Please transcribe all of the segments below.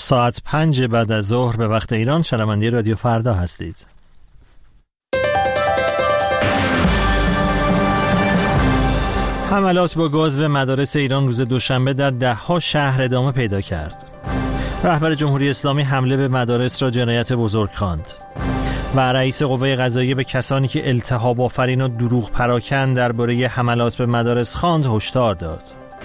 ساعت 5 بعد از ظهر به وقت ایران شنونده رادیو فردا هستید. حملات با گاز به مدارس ایران روز دوشنبه در ده‌ها شهر ادامه پیدا کرد. رهبر جمهوری اسلامی حمله به مدارس را جنایت بزرگ خواند و رئیس قوه قضاییه به کسانی که التهاب آفرین و دروغ پراکن درباره حملات به مدارس خواند هشدار داد.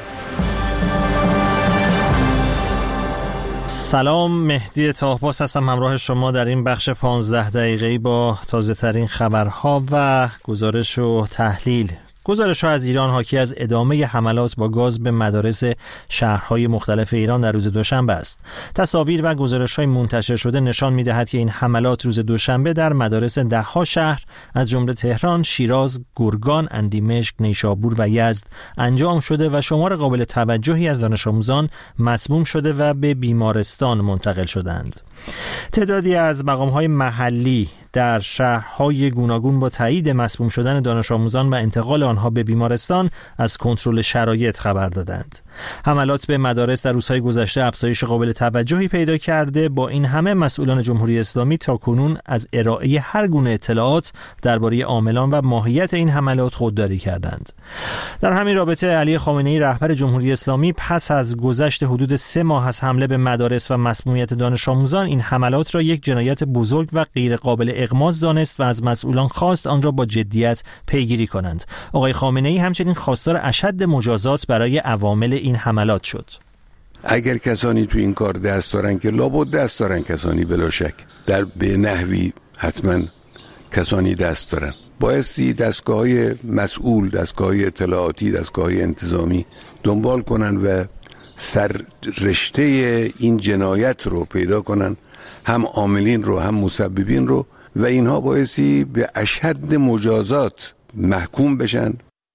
سلام، مهدی طاهباس هستم همراه شما در این بخش 15 دقیقه‌ای با تازه ترین خبرها و گزارش و تحلیل. گزارش‌ها از ایران حاکی از ادامه حملات با گاز به مدارس شهرهای مختلف ایران در روز دوشنبه است. تصاویر و گزارش‌های منتشر شده نشان می‌دهد که این حملات روز دوشنبه در مدارس ده‌ها شهر از جمله تهران، شیراز، گرگان، اندیمشک، نیشابور و یزد انجام شده و شمار قابل توجهی از دانش آموزان مسموم شده و به بیمارستان منتقل شدند. تعدادی از مقام‌های محلی در شهرهای گوناگون با تایید مسموم شدن دانش آموزان و انتقال آنها به بیمارستان از کنترل شرایط خبر دادند. حملات به مدارس در روزهای گذشته افزایش قابل توجهی پیدا کرده. با این همه مسئولان جمهوری اسلامی تاکنون از ارائه هر گونه اطلاعات درباره عاملان و ماهیت این حملات خودداری کردند. در همین رابطه علی خامنه‌ای رهبر جمهوری اسلامی پس از گذشت حدود 3 ماه از حمله به مدارس و مسمومیت دانش آموزان این حملات را یک جنایت بزرگ و غیر قابل اغماض دانست و از مسئولان خواست آن را با جدیت پیگیری کنند. آقای خامنه‌ای همچنین خواستار اشد مجازات برای عوامل این حملات شد. اگر کسانی تو این کار دست دارن که لابد دست دارن، کسانی بلا شک در به نحوی حتما کسانی دست دارن، بایستی دستگاه‌های مسئول، دستگاه‌های اطلاعاتی، دستگاه‌های انتظامی دنبال کنن و سر رشته این جنایت رو پیدا کنن، هم عاملین رو هم مسببین رو، و اینها بایستی به اشد مجازات محکوم بشن.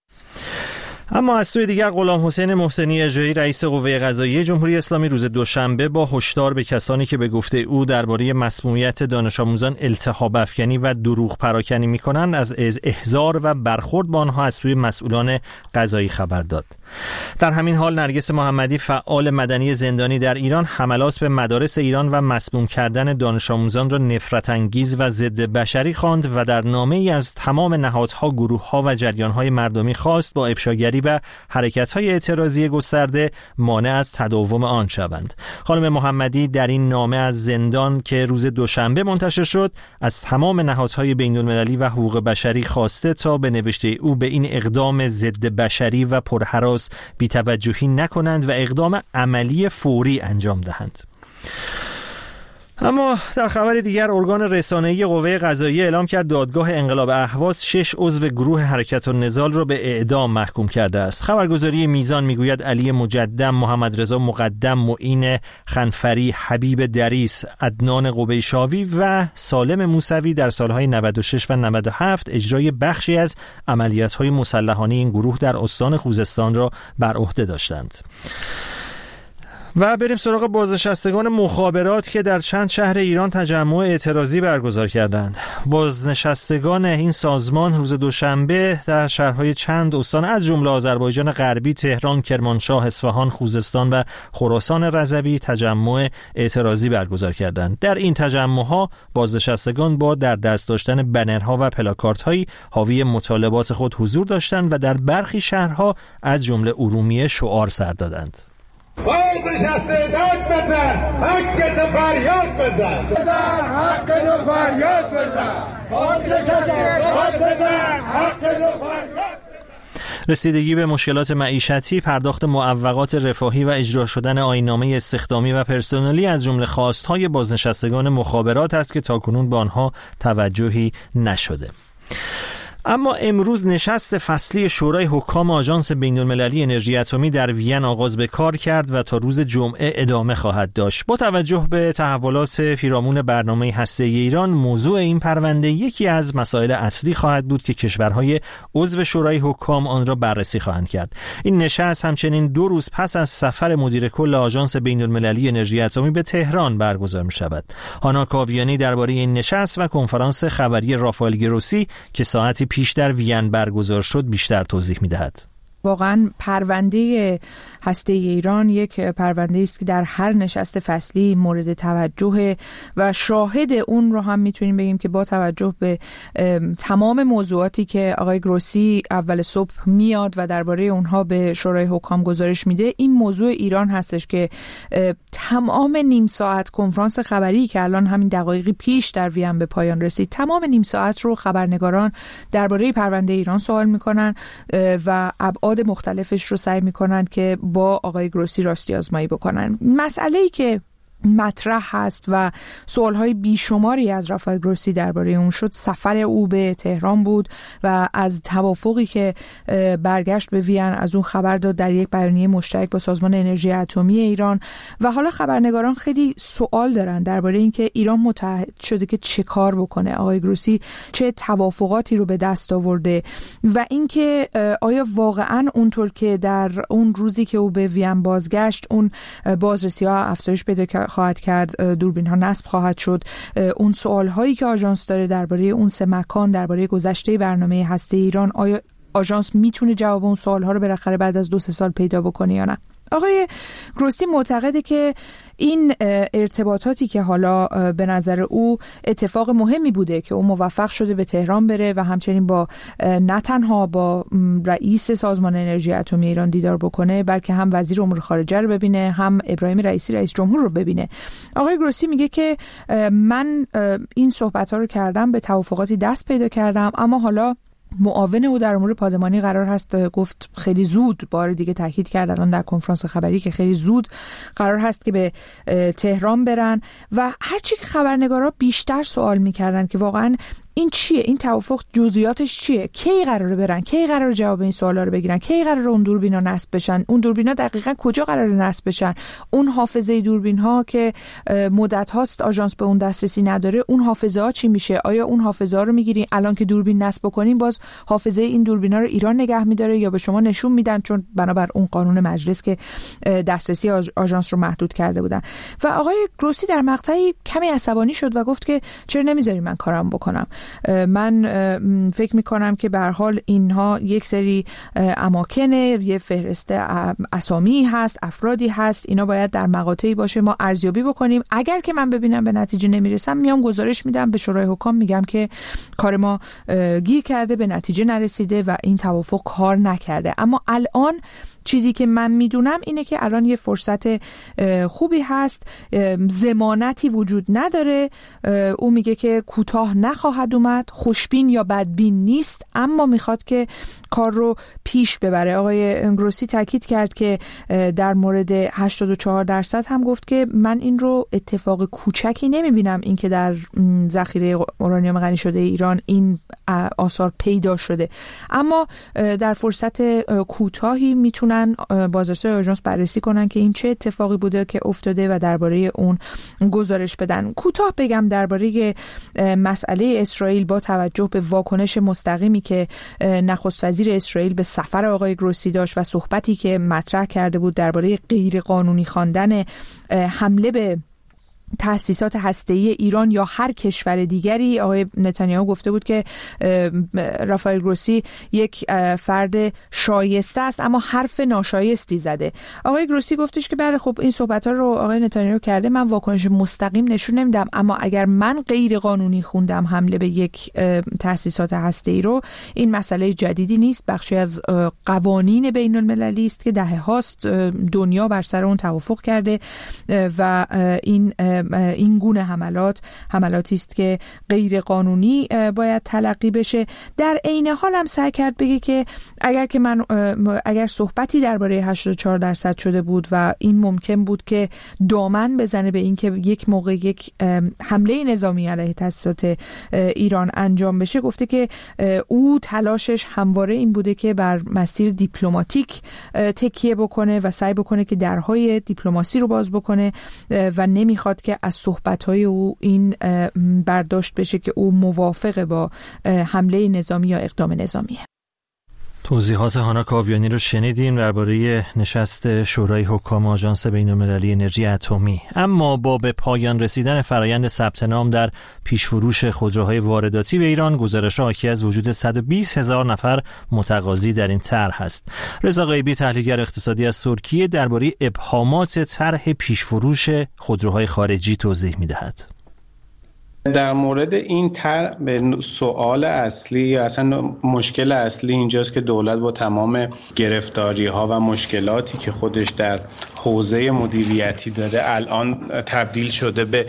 اما از سوی دیگر غلام حسین محسنی اژه‌ای رئیس قوه قضاییه جمهوری اسلامی روز دوشنبه با هشدار به کسانی که به گفته او درباره مسمومیت دانش آموزان التهاب افکنی و دروغ پراکنی می‌کنند از احضار و برخورد با آنها از سوی مسئولان قضایی خبر داد. در همین حال نرگس محمدی فعال مدنی زندانی در ایران حملات به مدارس ایران و مسموم کردن دانش آموزان را نفرت انگیز و ضد بشری خواند و در نامه‌ای از تمام نهادها، گروه‌ها و جریان‌های مردمی خواست با افشاگری و حرکت‌های اعتراضی گسترده مانع از تداوم آن شوند. خانم محمدی در این نامه از زندان که روز دوشنبه منتشر شد از تمام نهادهای بین‌المللی و حقوق بشری خواسته تا به نوشته او به این اقدام ضد بشری و پرهراس بی‌توجهی نکنند و اقدام عملی فوری انجام دهند. اما در خبر دیگر ارگان رسانه‌ای قوه قضاییه اعلام کرد دادگاه انقلاب اهواز 6 عضو گروه حرکت النضال را به اعدام محکوم کرده است. خبرگزاری میزان میگوید علی مجدم، محمد رضا مقدم، معین خنفری، حبیب دریس، عدنان قبیشاوی و سالم موسوی در سالهای 96 و 97 اجرای بخشی از عملیات‌های مسلحانه این گروه در استان خوزستان را بر عهده داشتند. و بریم سراغ بازنشستگان مخابرات که در چند شهر ایران تجمع اعتراضی برگزار کردند. بازنشستگان این سازمان روز دوشنبه در شهرهای چند استان از جمله آذربایجان غربی، تهران، کرمانشاه، اصفهان، خوزستان و خراسان رضوی تجمع اعتراضی برگزار کردند. در این تجمع‌ها بازنشستگان با در دست داشتن بنرها و پلاکاردهایی حاوی مطالبات خود حضور داشتند و در برخی شهرها از جمله ارومیه شعار سر دادند. بازنشسته داد بزن، حق تو فریاد بزن، حق تو فریاد بزن، بازنشسته داد بزن، حق تو فریاد. رسیدگی به مشکلات معیشتی، پرداخت معوقات رفاهی و اجرا شدن آیین‌نامه استخدامی و پرسنلی از جمله خواست‌های بازنشستگان مخابرات است که تاکنون به آنها توجهی نشده. اما امروز نشست فصلی شورای حکام آژانس بین‌المللی انرژی اتمی در وین آغاز به کار کرد و تا روز جمعه ادامه خواهد داشت. با توجه به تحولات پیرامون برنامه هسته‌ای ایران، موضوع این پرونده یکی از مسائل اصلی خواهد بود که کشورهای عضو شورای حکام آن را بررسی خواهند کرد. این نشست همچنین 2 روز پس از سفر مدیر کل آژانس بین‌المللی انرژی اتمی به تهران برگزار می‌شود. هانا کاویانی درباره این نشست و کنفرانس خبری رافائل گروسی که ساعتی پیش در وین برگزار شد بیشتر توضیح می‌دهد. واقعا پرونده هسته ایران یک پرونده است که در هر نشست فصلی مورد توجه و شاهد اون رو هم میتونیم بگیم که با توجه به تمام موضوعاتی که آقای گروسی اول صبح میاد و درباره اونها به شورای حکام گزارش میده، این موضوع ایران هستش که تمام نیم ساعت کنفرانس خبری که الان همین دقایقی پیش در وین به پایان رسید، تمام نیم ساعت رو خبرنگاران درباره پرونده ایران سوال میکنن و ابعاد مختلفش رو سعی میکنن که با آقای گروسی راستی آزمایی بکنن. مسئله‌ای که مطرح هست و سوالهای بیشماری از رافائل گروسی درباره اون شد، سفر او به تهران بود و از توافقی که برگشت به وین از اون خبر داد در یک بیانیه مشترک با سازمان انرژی اتمی ایران. و حالا خبرنگاران خیلی سوال دارن درباره اینکه ایران متحد شده که چه کار بکنه، آقای گروسی چه توافقاتی رو به دست آورده و اینکه آیا واقعا اونطور که در اون روزی که او به وین بازگشت اون بازرسی‌ها افزایش پیدا خواهد کرد، دوربین ها نصب خواهد شد. اون سوال هایی که آژانس داره درباره اون 3 مکان، درباره گذشته برنامه هسته ایران، آیا آژانس میتونه جواب اون سوال ها رو بالاخره بعد از 2-3 سال پیدا بکنه یا نه؟ آقای گروسی معتقده که این ارتباطاتی که حالا به نظر او اتفاق مهمی بوده که او موفق شده به تهران بره و همچنین با نه تنها با رئیس سازمان انرژی اتمی ایران دیدار بکنه، بلکه هم وزیر امور خارجه رو ببینه، هم ابراهیم رئیسی رئیس جمهور رو ببینه. آقای گروسی میگه که من این صحبت‌ها رو کردم، به توافقاتی دست پیدا کردم، اما حالا معاون او در امور پادمانی قرار هست، گفت خیلی زود، بار دیگه تاکید کرد الان در کنفرانس خبری که خیلی زود قرار هست که به تهران برن. و هرچی که خبرنگارا بیشتر سوال میکردن که واقعا این چیه، این توافق جزئیاتش چیه، کی قراره برن، کی قراره جواب این سوالا رو بگیرن، کی قراره اون دوربینا نصب بشن، اون دوربینا دقیقاً کجا قراره نصب بشن، اون حافظه دوربین ها که مدت هاست آژانس به اون دسترسی نداره، اون حافظه ها چی میشه، آیا اون حافظه ها رو میگیرین الان که دوربین نصب بکنین باز حافظه این دوربینا رو ایران نگه میداره یا به شما نشون میدن، چون بنابر اون قانون مجلس که دسترسی آژانس رو محدود کرده بودن. و آقای گروسی در مقطعی کمی عصبانی شد و گفت که چرا نمیذاری من کارم بکنم، من فکر میکنم که به هر حال اینها یک سری اماکنه، یه فهرست اسامی هست، افرادی هست، اینا باید در مقاطعی باشه، ما ارزیابی بکنیم، اگر که من ببینم به نتیجه نمیرسم میام گزارش میدم به شورای حکام، میگم که کار ما گیر کرده، به نتیجه نرسیده و این توافق کار نکرده. اما الان چیزی که من میدونم اینه که الان یه فرصت خوبی هست، ضمانتی وجود نداره، او میگه که کوتاه نخواهد اومد، خوشبین یا بدبین نیست، اما میخواد که کار رو پیش ببره. آقای گروسی تاکید کرد که در مورد 84% هم گفت که من این رو اتفاق کوچکی نمیبینم، این که در ذخیره اورانیوم غنی شده ایران این آثار پیدا شده، اما در فرصت کوتاهی میتونن بازرسای آژانس بررسی کنن که این چه اتفاقی بوده که افتاده و درباره اون گزارش بدن. کوتاه بگم درباره مسئله اسرائیل با توجه به واکنش مستقیمی که نخست وزیر اسرائیل به سفر آقای گروسی داشت و صحبتی که مطرح کرده بود درباره غیر قانونی خواندن حمله به تأسیسات هسته‌ای ایران یا هر کشور دیگری، آقای نتانیاهو گفته بود که رافائل گروسی یک فرد شایسته است اما حرف ناشایستی زده. آقای گروسی گفتش که بله خب این صحبت‌ها رو آقای نتانیاهو کرده، من واکنش مستقیم نشون نمیدم، اما اگر من غیر قانونی خوندم حمله به یک تأسیسات هسته‌ای رو، این مسئله جدیدی نیست، بخشی از قوانین بین المللی است که دهه هاست دنیا بر سر اون توافق کرده و این گونه حملاتی است که غیر قانونی باید تلقی بشه. در عین حال هم سعی کرد بگه که اگر صحبتی درباره 84% شده بود و این ممکن بود که دامن بزنه به این که یک موقع یک حمله نظامی علیه تأسیسات ایران انجام بشه، گفته که او تلاشش همواره این بوده که بر مسیر دیپلماتیک تکیه بکنه و سعی بکنه که درهای دیپلماسی رو باز بکنه و نمیخواد که از صحبت‌های او این برداشت بشه که او موافق با حمله نظامی یا اقدام نظامیه. توضیحات هانا کاویانی رو شنیدیم درباره نشست شورای حکام آژانس بین‌المللی انرژی اتمی. اما با به پایان رسیدن فرایند ثبت نام در پیشفروش خودروهای وارداتی به ایران، گزارش‌ها حاکی از وجود 120,000 نفر متقاضی در این طرح است. رضا غیبی، تحلیلگر اقتصادی از ترکیه، درباره ابهامات طرح پیشفروش خودروهای خارجی توضیح می‌دهد. در مورد این طرح به سوال اصلی یا اصلا مشکل اصلی اینجاست که دولت با تمام گرفتاری‌ها و مشکلاتی که خودش در حوزه مدیریتی داره الان تبدیل شده به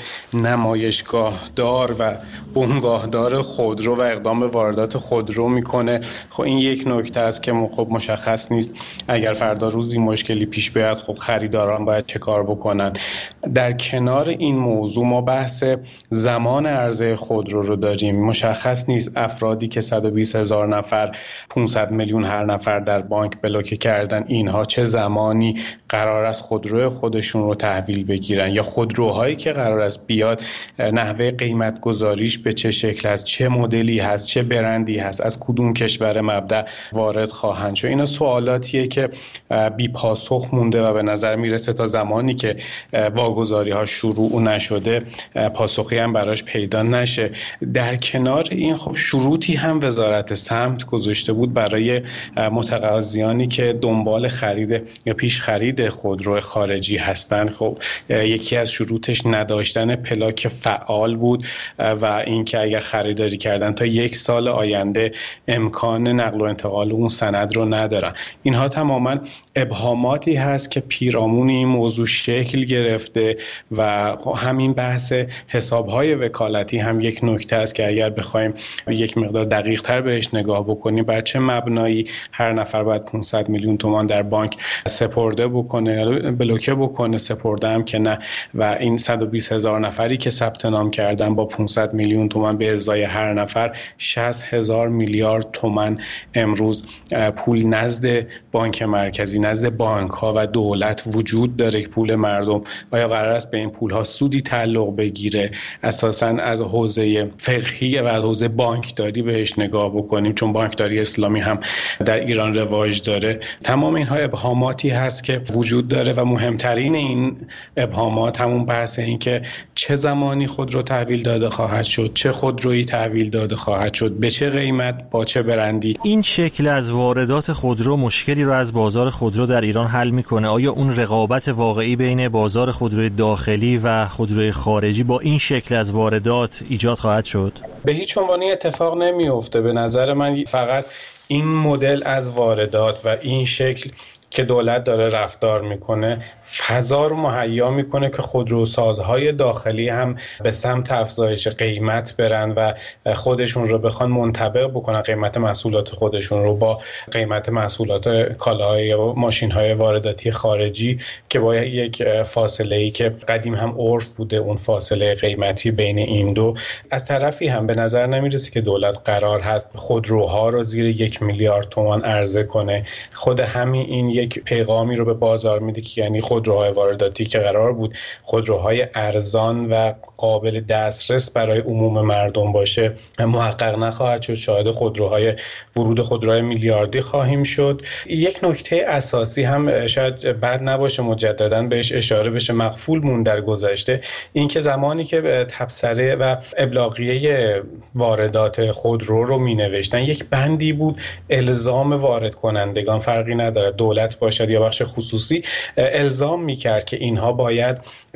نمایشگاهدار و بنگاهدار خودرو و اقدام به واردات خودرو میکنه. خب این یک نکته است که خب مشخص نیست اگر فردا روزی مشکلی پیش بیاد خب خریداران باید چه کار بکنن. در کنار این موضوع ما بحث زمان عرضه خودرو رو داریم. مشخص نیست افرادی که 120,000 نفر 500 میلیون هر نفر در بانک بلوکه کردن، اینها چه زمانی قرار است خودرو خودشون رو تحویل بگیرن، یا خودروهایی که قرار است بیاد نحوه قیمت گذاریش به چه شکل است، چه مدلی هست، چه برندی هست، از کدوم کشور مبدأ وارد خواهند شد. اینا سوالاتیه که بی پاسخ مونده و به نظر میرسه تا زمانی که واگذاری ها شروع نشده پاسخی هم براش پیدا نشه. در کنار این خب شروطی هم وزارت سمت گذاشته بود برای متقاضیانی که دنبال خرید یا پیش خرید خودرو خارجی هستند. خب یکی از شروطش نداشتن پلاک فعال بود و اینکه اگر خریداری کردن تا 1 سال آینده امکان نقل و انتقال اون سند رو ندارن. اینها تماما ابهاماتی هست که پیرامون این موضوع شکل گرفته و همین بحث حساب‌های وکالتی هم یک نکته است که اگر بخوایم یک مقدار دقیق تر بهش نگاه بکنیم بر چه مبنایی هر نفر باید 500 میلیون تومان در بانک سپرده بکنه، بلوکه بکنه، سپرده هم که نه، و این 120,000 نفری که ثبت نام کردن با 500 میلیون تومان به ازای هر نفر 60,000 میلیارد تومان امروز پول نزد بانک مرکزی، نزد بانک ها و دولت وجود داره که پول مردم آیا قرار است به این پول ها سودی تعلق بگیره؟ اساساً از حوزه فقهی و از حوزه بانکداری بهش نگاه بکنیم، چون بانکداری اسلامی هم در ایران رواج داره. تمام اینها ابهاماتی هست که وجود داره و مهمترین این ابهامات همون بحث این که چه زمانی خودرو تحویل داده خواهد شد، چه خودرویی تحویل داده خواهد شد، به چه قیمت، با چه برندی. این شکل از واردات خودرو مشکلی رو از بازار خودرو در ایران حل میکنه؟ آیا اون رقابت واقعی بین بازار خودروی داخلی و خودروی خارجی با این شکل از واردات ایجاد خواهد شد؟ به هیچ عنوان اتفاق نمیفته. به نظر من فقط این مدل از واردات و این شکل که دولت داره رفتار میکنه فضا رو مهیا میکنه که خودروسازهای داخلی هم به سمت افزایش قیمت برن و خودشون رو بخوان منطبق بکنن، قیمت محصولات خودشون رو با قیمت محصولات کالاهای یا ماشین‌های وارداتی خارجی که با یک فاصله‌ای که قدیم هم عرف بوده، اون فاصله قیمتی بین این دو. از طرفی هم به نظر نمیرسه که دولت قرار هست خودروها رو زیر 1 میلیارد تومان عرضه کنه. خود همین این یک پیغامی رو به بازار میده که یعنی خودروهای وارداتی که قرار بود خودروهای ارزان و قابل دسترس برای عموم مردم باشه محقق نخواهد شد. شاهد خودروهای ورود خودروهای میلیاردی خواهیم شد. یک نکته اساسی هم شاید بد نباشه مجددا بهش اشاره بشه، مغفول مون در گذشته، این که زمانی که تبصره و ابلاغیه واردات خودرو رو می نوشتن یک بندی بود الزام وارد کنندگان، فرقی نداره دولت باشد یا بخش خصوصی، الزام میکرد که اینها باید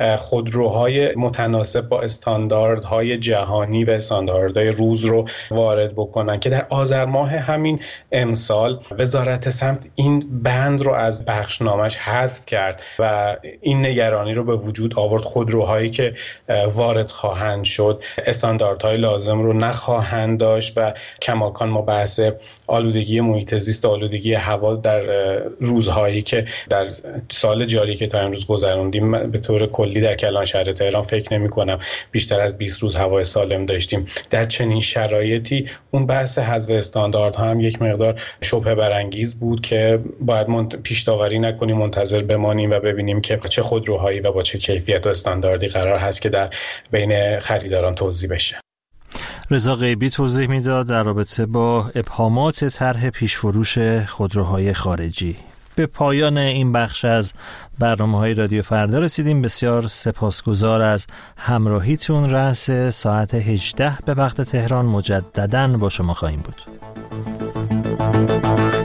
خودروهای متناسب با استانداردهای جهانی و استانداردهای روز رو وارد بکنن که در آذر ماه همین امسال وزارت سمت این بند رو از بخشنامش حذف کرد و این نگرانی رو به وجود آورد خودروهایی که وارد خواهند شد استانداردهای لازم رو نخواهند داشت و کماکان ما بحث آلودگی محیط زیست، آلودگی هوا در روزهایی که در سال جاری که تا امروز گذروندیم به طور کلی در کلان شهر تهران فکر نمی‌کنم بیشتر از 20 روز هوای سالم داشتیم. در چنین شرایطی اون بحث حذف استانداردها هم یک مقدار شبهه برانگیز بود که باید پیش داوری نکنیم، منتظر بمانیم و ببینیم که چه خودروهایی و با چه کیفیت و استانداردی قرار هست که در بین خریداران توزیع بشه. رضا غیبی توضیح میداد در رابطه با ابهامات طرح پیشفروش خودروهای خارجی. به پایان این بخش از برنامه‌های رادیو فردا رسیدیم. بسیار سپاسگزار از همراهیتون. رأس ساعت 18 به وقت تهران مجدداً با شما خواهیم بود.